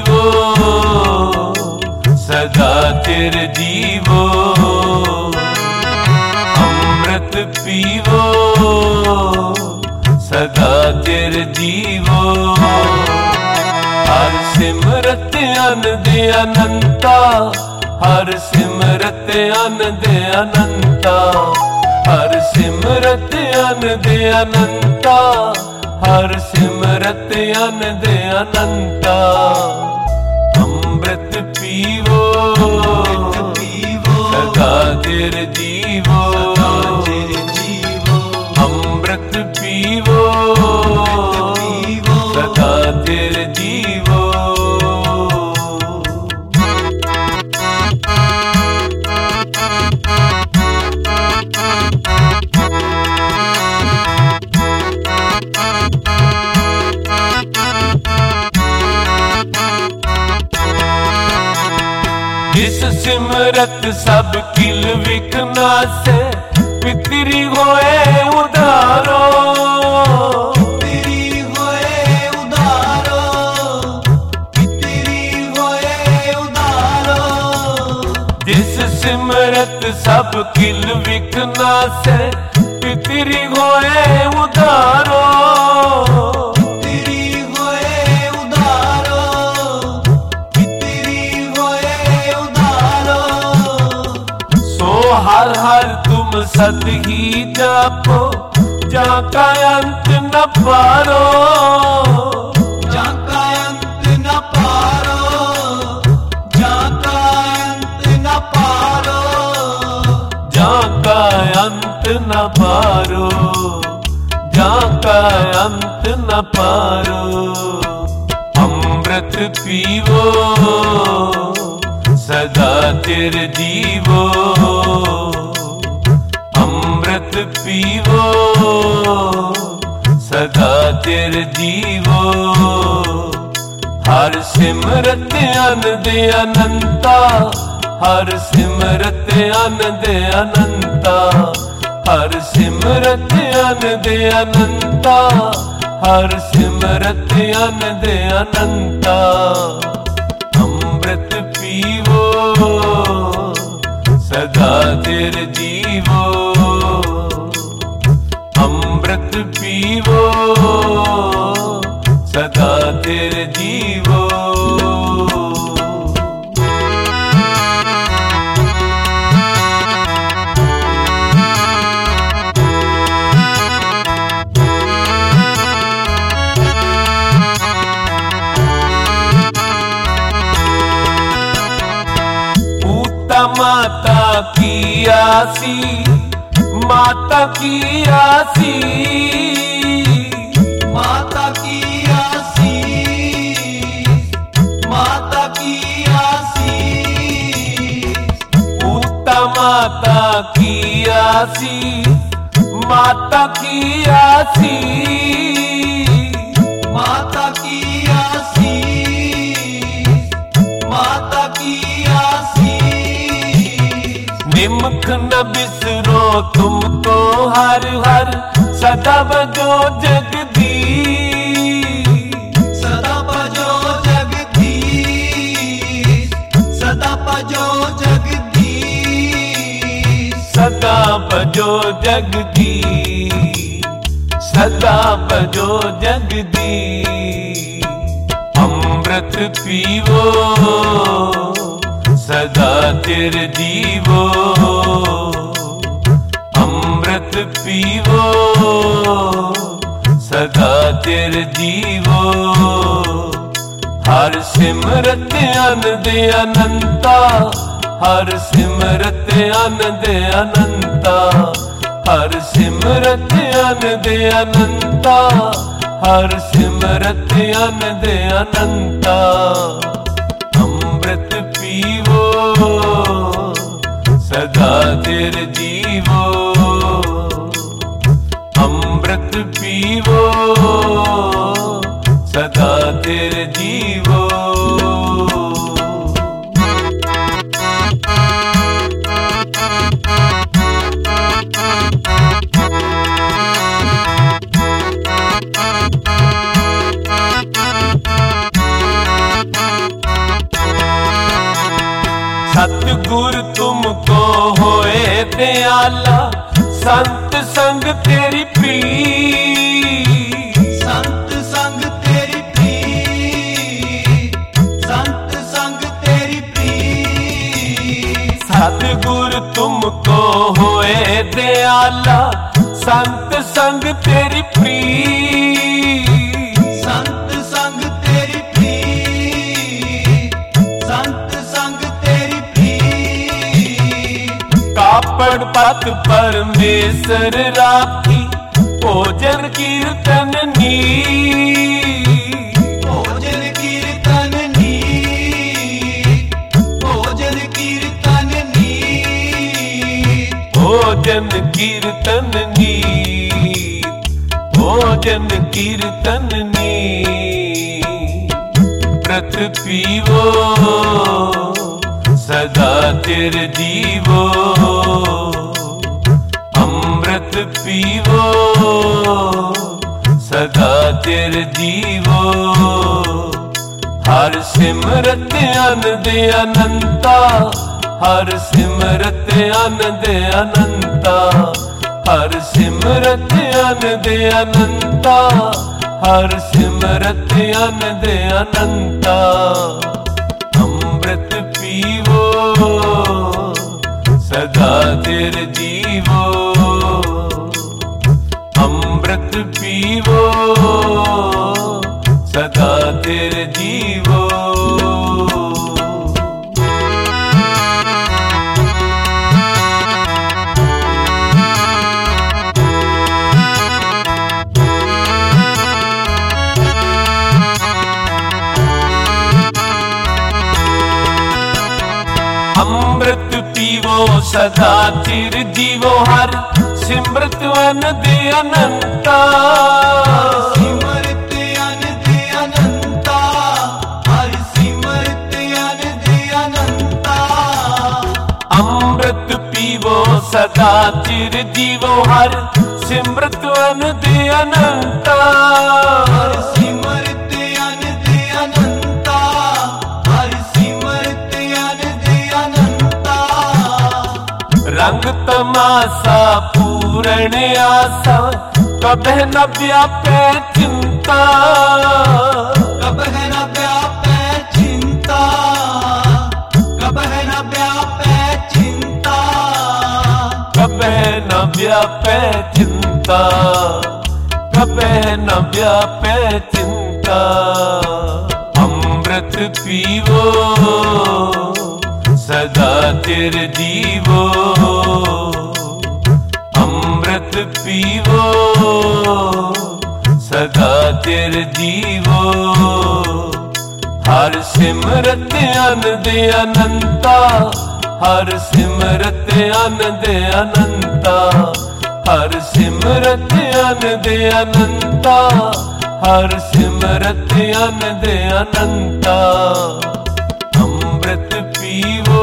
जीवो सदा चिर जीवो, अमृत पीवो सदा चिर जीवो। हर सिमरत अनंद अनंता, हर सिमरत अनंद अनंता, हर सिमरत अनंद अनंता, हर सिमरत अनंद अनंता। अमृत पीवो सदा चिर जीवो, अमृत पीवो सदा चिर जीवो। जिस सिमरत सब किल विघ्ना से, पितरी होए उधारो, पितरी होए उधारो, पितरी होए उधारो। जिस सिमरत सब किल विघ्ना से, पितरी होए उधारो, हर हर तुम सत ही जापो, जाका अंत न पारो, जाका अंत न पारो, जाका अंत न पारो, जाका अंत न पारो, जाका अंत न पारो। अमृत पीवो सदा चिर जीवो, अमृत पीवो सदा चिर जीवो। हर सिमरत अनंद अनंता, हर सिमरत अनंद अनंता, हर सिमरत अनंद अनंता, हर सिमरत अनंद अनंता। अमृत पीवो सदा चिर जीवो, अमृत पीवो सदा चिर जीवो। माता की आसी, माता की आसी, माता की आसी, माता की आसी। पूता माता की आसी, माता की आसी, माता की आसी, माता की आसी। निमख न बिसरो तुमको हर हर, सदा बजो जगदीश, सदा बजो जगदीश, सदा बजो जगदीश, सदा बजो जगदीश, सदा बजो जगदीश। अमृत पीवो सदा चिर जीवो, अमृत पीवो सदा चिर जीवो। हर सिमरत अनंद अनंता, हर सिमरत अनंद अनंता, हर सिमरत अनंद अनंता, हर सिमरत अनंद अनंता। अमृत पीवो सदा चिर जीवो, अमृत पीवो सदा चिर जीवो। सतगुर तुमको होए दयाला, संत संग तेरी प्रीत, संत संग तेरी प्रीत, संत संग तेरी प्रीत। सतगुर तुमको होए दयाला, संत संग तेरी प्रीत, संत संग तेरी प्रीत, संत संग तेरी प्रीत। कापड़ पत परमेश्वर राखी, भोजन कीर्तन नीत, भोजन कीर्तन नीत, भोजन कीर्तन नीत। भोजन कीर्तन नीत, भोजन कीर्तन नीत। व्रत पीवो सदा चिर जीवो, अमृत पीवो सदा चिर जीवो। हर सिमरत आनंद अनंता, हर सिमरत आनंद अनंता, हर सिमरत आनंद अनंता, हर सिमरत आनंद अनंता। अमृत पीवो सदा चिर जीवो, अमृत पीवो सदा चिर जीवो। अमृत पीवो सदा चिर जीवो, हर सिमरत आनंद अनंता, सिमरत आनंद अनंता, हर सिमरत आनंद अनंता। अमृत पीवो सदा चिर जीवो, हर सिमरत आनंद अनंता, हर सिमरत आनंद अनंता, हर सिमरत आनंद अनंता। रंग तमाशा पूर्ण आशा, कबह न व्यापे चिंता, कबह न व्यापे चिंता, कबह न व्यापे चिंता। कबह न व्यापे चिंता, कबह न व्यापे चिंता। अमृत पीवो सदा चिर जीवो, अमृत पीवो सदा चिर जीवो। हर सिमरत आनंद अनंता, हर सिमरत आनंद अनंता, हर सिमरत आनंद अनंता, हर सिमरत आनंद अनंता। अमृत पीवो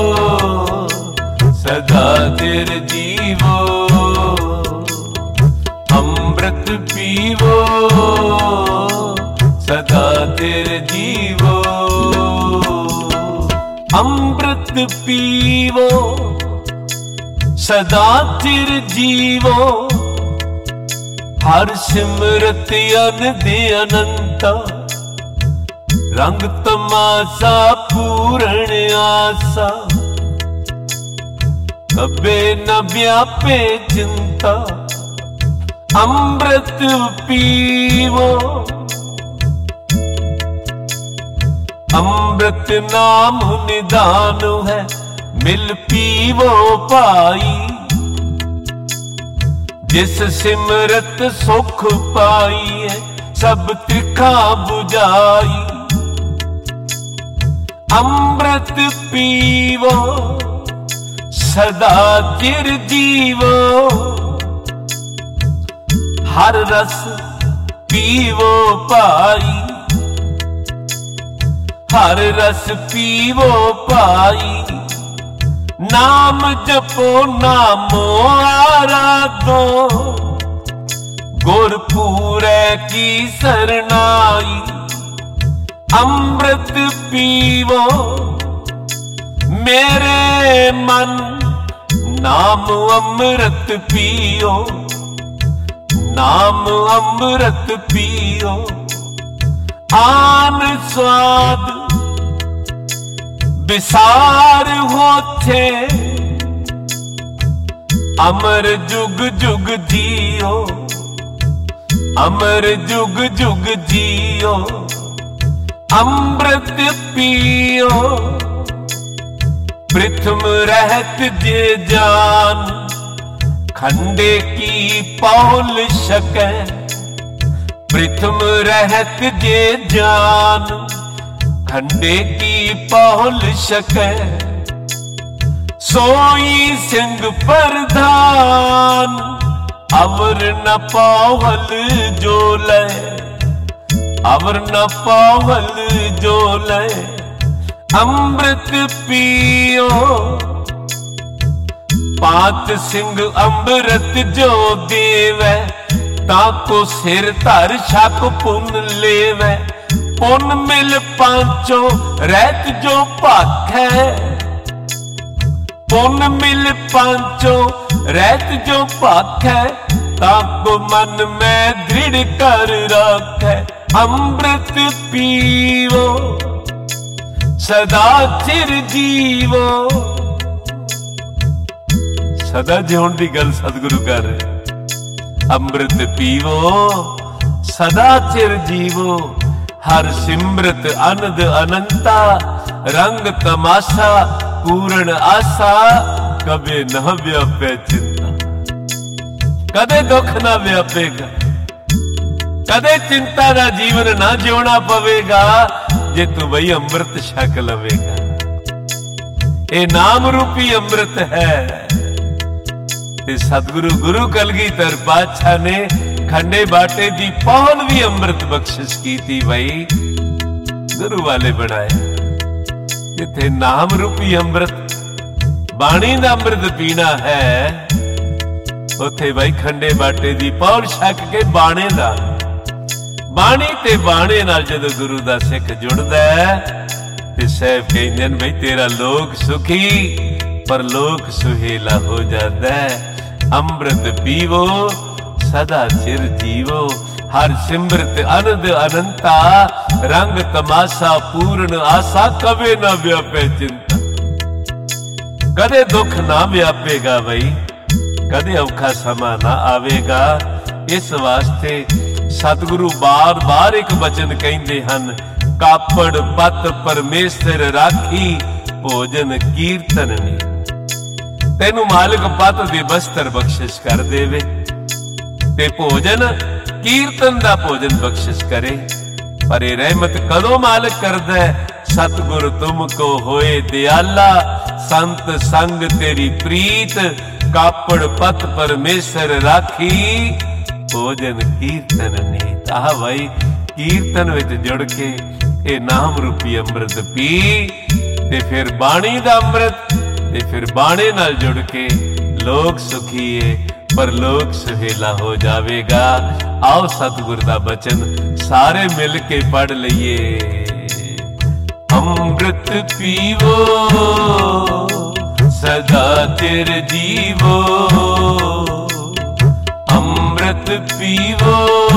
सदा चिर जीवो, अमृत पीवो सदा चिर जीवो। अमृत पीवो सदा चिर जीवो, हर सिमरत आनंद अनंता। रंग तमाशा पूर्ण आशा, कबे न व्यापे चिंता। अमृत पीवो, अमृत नाम निदान है, मिल पीवो पाई। जिस सिमरत सुख पाई है, सब त्रिखा बुझाई। अमृत पीवो सदा चिर जीवो, हर रस पीवो पाई, हर रस पीवो पाई। नाम जपो नामो आराधो, गुरपुरे की शरणाई। अमृत पीवो मेरे मन नाम अमृत पियो, नाम अमृत पियो, आन स्वाद विसार होते, अमर जुग जुग जियो, अमर जुग जुग जियो, अमृत पियो, प्रथम रहत जे जान, खंडे की पौल सके, प्रथम रहत जे जान, खंडे की पौल सके, सोई सिंह प्रधान, अवर न पावल जो ले, अवर न पावल जो ले, अमृत पियो, पात सिंह अमृत जो देवे, ताको सिर धर छक पुन लेवे, पुन मिल पांचो रहत जो भाखै, पुन मिल पांचो रहत जो भाखै, ताको मन में दृढ़ कर रखै, अमृत पीवो सदा चिर जीवो। सदा जीवन की गल सतगुरु कर रहे, अमृत पीवो सदा चिर जीवो, हर सिमरत अनद अनंता, रंग तमाशा पूर्ण आशा, कभी न व्यापे चिंता, कदे दुख ना व्यापेगा, कदे चिंता ना जीवन ना जियोना पवेगा, जे तू वही अमृत छक लवेगा। ये नाम रूपी अमृत है। ते सतगुरु गुरु कलगीधर पातशाह ने खंडे बाटे दी पौल भी अमृत बख्शिश की थी, भाई गुरु वाले बनाए। जिथे नाम रूपी अमृत बाणी दा अमृत पीना है, उथे भाई खंडे बाटे दी पौल छक के बाणे दा, बाणी ते बाणे नाल जदों गुरु दा सिख जुड़दा है ते साहब कहंदे ने भाई तेरा लोक सुखी पर लोक सुहेला हो जाता है। अमृत पीवो सदा चिर जीवो, हर सिमरत अनंद अनंता, रंग तमाशा पूर्ण आशा, कभी ना व्यापे चिंता, कदे दुख ना व्यापेगा भाई, कदे औखा समा ना आवेगा। इस वास्ते सतगुरु बार बार एक वचन कहते हैं, कापड़ पत परमेश्वर राखी, भोजन कीर्तन ने। तेनू मालिक पत दे बस्तर बख्शिश कर देवे, ते भोजन कीर्तन दा भोजन बख्शिश करे। पर ये रहमत कदों मालिक करदा है, सतगुरु तुमको होए दयाला, संत संग तेरी प्रीत, कापड़ पत परमेश्वर राखी, भोजन कीर्तन ने। आह भाई कीर्तन विच जुड़ के ये नाम रूपी अमृत पी, ते फिर बाणी दा अमृत, ते फिर बाणे नाल जुड़ के लोक सुखी है पर लोक सुहेला हो जावेगा। आओ सतगुर दा बचन सारे मिल के पढ़ लईए। अमृत पीवो सदा चिर जीवो, अमृत पीवो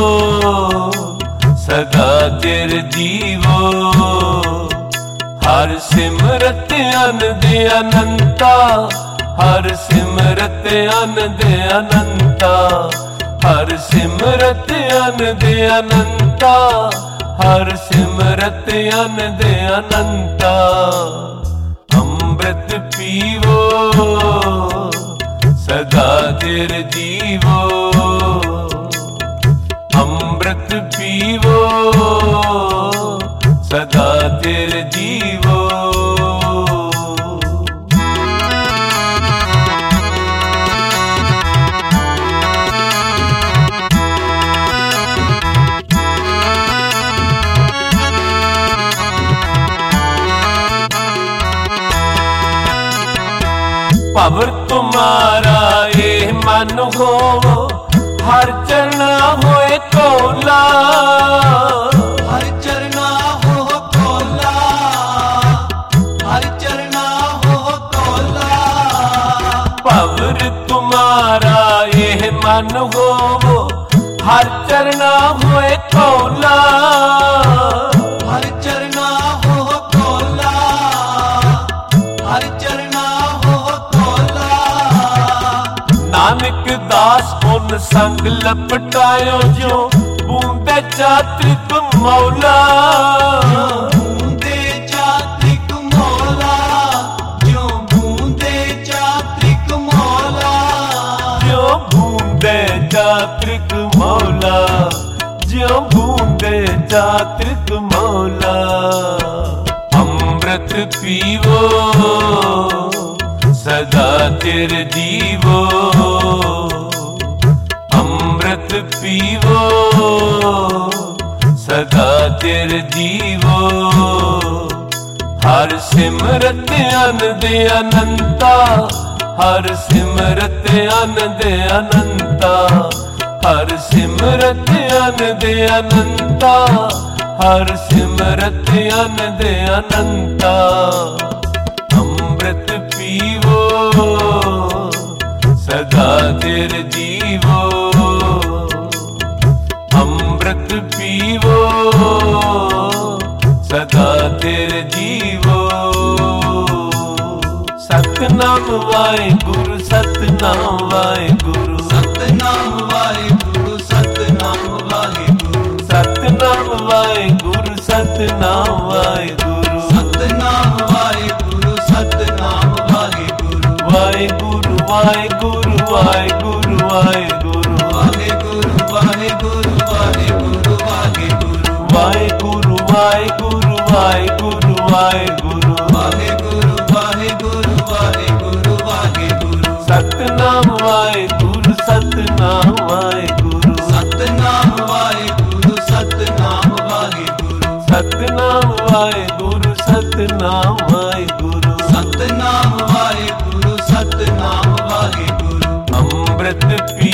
सदा चिर जीवो, हर सिमरत अनंद अनंता, हर सिमरत अनंद अनंता, हर सिमरत अनंद अनंता, हर सिमरत अनंद अनंता। अमृत पीवो सदा चिर जीवो, अमृत पीवो सदा चिर जीवो। पवर तुम्हारा ये मन हो, हर चरना होए कोला, हर चरना हो कोला, हर चरना हो ਧਨ ਹੋਵੋ ਹਰ ਚਰਨਾ ਹੋਏ ਕੌਲਾ। ਹਰ ਚਰਨਾ ਹੋ ਕੌਲਾ, ਹਰ ਚਰਨਾ ਹੋ ਕੌਲਾ। ਨਾਨਕ ਦਾਸ ਪੁਨ ਸੰਗ ਲਪਟਾਇਓ ਜੋ ਬੂੰਦੇ ਚਾਤ੍ਰਿਕ ਮੌਲਾ। ਬੂੰਦੇ ਚਾਤ੍ਰਿਕ ਮੌਲਾ, ਜੋ ਬੂੰਦੇ ਚਾਤ੍ਰਿਕ ਮੌਲਾ। ਜੋ ਬੂੰਦੇ ਚਾਤ੍ਰਿਕ ਮੌਲਾ, ਜੋ ਬੂੰਦੇ ਚਾਤ੍ਰਿਕ ਮੌਲਾ। ਅੰਮ੍ਰਿਤ ਪੀਵੋ ਸਦਾ ਚਿਰ ਜੀਵੋ, ਅੰਮ੍ਰਿਤ ਪੀਵੋ ਸਦਾ ਚਿਰ ਜੀਵੋ। ਹਰ ਸਿਮਰਤ ਅਨੰਦ ਅਨੰਤਾ, ਹਰ ਸਿਮਰਤ ਅਨੰਦ ਅਨੰਤਾ। ਹਰ ਸਿਮਰਤ ਅਨੰਦ ਅਨੰਤਾ, ਹਰ ਸਿਮਰਤ ਅਨੰਦ ਅਨੰਤਾ। ਅੰਮ੍ਰਿਤ ਪੀਵੋ ਸਦਾ ਚਿਰ ਜੀਵੋ, ਅੰਮ੍ਰਿਤ ਪੀਵੋ ਸਦਾ ਚਿਰ ਜੀਵੋ। ਸਤਨਾਮ ਵਾਹਿਗੁਰੂ, ਸਤਨਾਮ ਵਾਹਿਗੁਰੂ, ਸਤਨਾਮ ਵਾਹਿਗੁਰੂ, ਸਤਨਾਮ ਵਾਹਿਗੁਰੂ। ਸਤਨਾਮ ਵਾਹਿਗੁਰੂ, ਸਤਨਾਮ ਵਾਹਿਗੁਰੂ। ਸਤਨਾਮ ਵਾਹਿਗੁਰੂ, ਸਤਨਾਮ ਵਾਹਿਗੁਰੂ। ਵਾਹਿਗੁਰੂ ਵਾਹਿਗੁਰੂ ਵਾਹਿਗੁਰੂ ਵਾਹਿਗੁਰੂ। ਵਾਹਿਗੁਰੂ ਵਾਹਿਗੁਰੂ ਵਾਹਿਗੁਰੂ ਵਾਹਿਗੁਰੂ। ਵਾਹਿਗੁਰੂ ਵਾਹਿਗੁਰੂ ਵਾਹਿਗੁਰੂ ਵਾਹਿਗੁਰੂ। ਵਾਹਿਗੁਰੂ ਵਾਹਿਗੁਰੂ ਵਾਹਿਗੁਰੂ ਵਾਹਿਗੁਰੂ। ਸਤਨਾਮ ਵਾਹਿਗੁਰੂ, ਸਤਨਾਮ ਵਾਹਿਗੁਰੂ। ਸਤਨਾਮ ਵਾਹਿਗੁਰੂ, ਸਤਨਾਮ ਵਾਹਿਗੁਰੂ। ਸਤਨਾਮ ਵਾਹਿਗੁਰੂ, ਸਤਨਾਮ ਵਾਹਿਗੁਰੂ। ਸਤਨਾਮ ਵਾਹਿਗੁਰੂ, ਸਤਨਾਮ ਵਾਹਿਗੁਰੂ। ਅੰਮ੍ਰਿਤ